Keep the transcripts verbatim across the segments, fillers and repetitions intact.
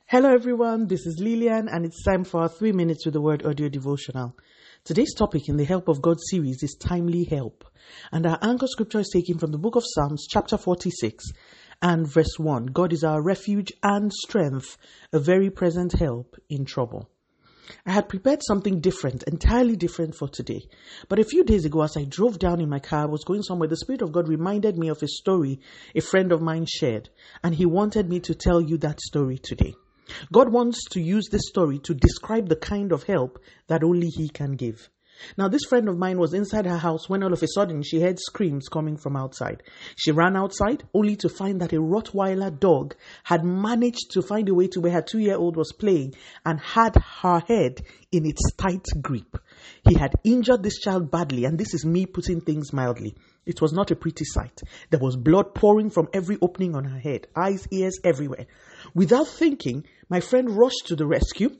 Hello everyone, this is Lillian and it's time for our three minutes with the word audio devotional. Today's topic in the Help of God series is timely help, and our anchor scripture is taken from the book of Psalms chapter forty-six and verse one. God is our refuge and strength, a very present help in trouble. I had prepared something different, entirely different for today. But a few days ago, as I drove down in my car, I was going somewhere, the Spirit of God reminded me of a story a friend of mine shared, and he wanted me to tell you that story today. God wants to use this story to describe the kind of help that only He can give. Now, this friend of mine was inside her house when all of a sudden she heard screams coming from outside. She ran outside only to find that a Rottweiler dog had managed to find a way to where her two-year-old was playing and had her head in its tight grip. He had injured this child badly, and this is me putting things mildly. It was not a pretty sight. There was blood pouring from every opening on her head, eyes, ears, everywhere. Without thinking, my friend rushed to the rescue,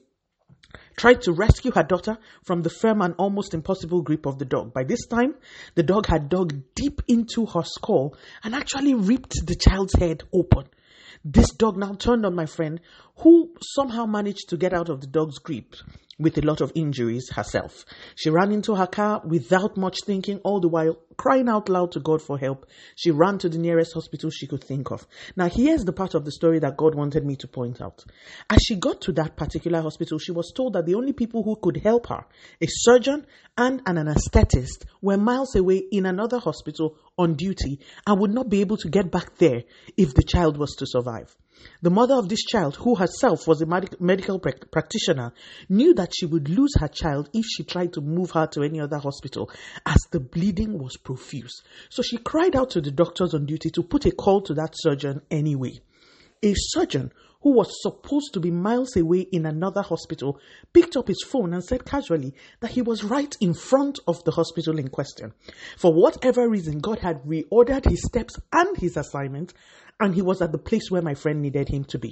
tried to rescue her daughter from the firm and almost impossible grip of the dog. By this time, the dog had dug deep into her skull and actually ripped the child's head open. This dog now turned on my friend, who somehow managed to get out of the dog's grip with a lot of injuries herself. She ran into her car without much thinking, all the while crying out loud to God for help. She ran to the nearest hospital she could think of. Now, here's the part of the story that God wanted me to point out. As she got to that particular hospital, she was told that the only people who could help her, a surgeon and an anesthetist, were miles away in another hospital on duty and would not be able to get back there if the child was to survive. The mother of this child, who herself was a medic- medical pra- practitioner, knew that she would lose her child if she tried to move her to any other hospital, as the bleeding was profuse. So she cried out to the doctors on duty to put a call to that surgeon anyway. A surgeon who was supposed to be miles away in another hospital picked up his phone and said casually that he was right in front of the hospital in question. For whatever reason, God had reordered his steps and his assignment, and he was at the place where my friend needed him to be.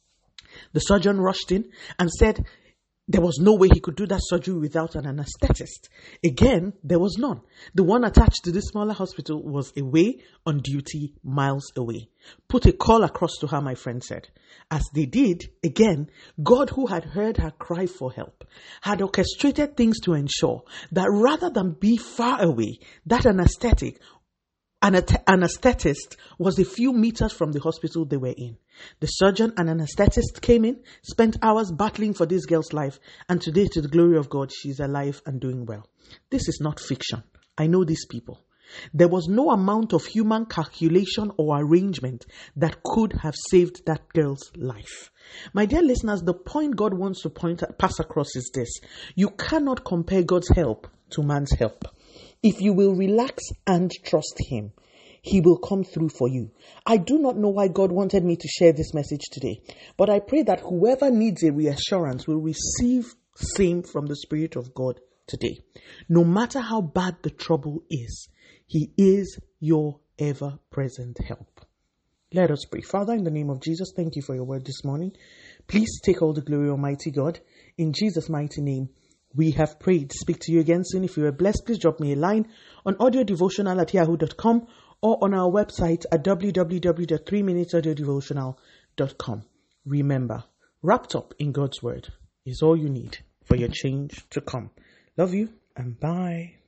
The surgeon rushed in and said there was no way he could do that surgery without an anesthetist. Again, there was none. The one attached to this smaller hospital was away on duty, miles away. Put a call across to her, my friend said. As they did, again, God, who had heard her cry for help, had orchestrated things to ensure that rather than be far away, that anesthetic An anesthetist was a few meters from the hospital they were in. The surgeon and anesthetist came in, spent hours battling for this girl's life, and today, to the glory of God, she's alive and doing well. This is not fiction. I know these people. There was no amount of human calculation or arrangement that could have saved that girl's life. My dear listeners, the point God wants to point pass across is this: you cannot compare God's help to man's help. If you will relax and trust Him, He will come through for you. I do not know why God wanted me to share this message today, but I pray that whoever needs a reassurance will receive same from the Spirit of God today. No matter how bad the trouble is, He is your ever-present help. Let us pray. Father, in the name of Jesus, thank you for your word this morning. Please take all the glory, Almighty God. In Jesus' mighty name, we have prayed. Speak to you again soon. If you are blessed, please drop me a line on audiodevotional at yahoo dot com or on our website at w w w dot three minutes audio devotional dot com. Remember, wrapped up in God's word is all you need for your change to come. Love you and bye.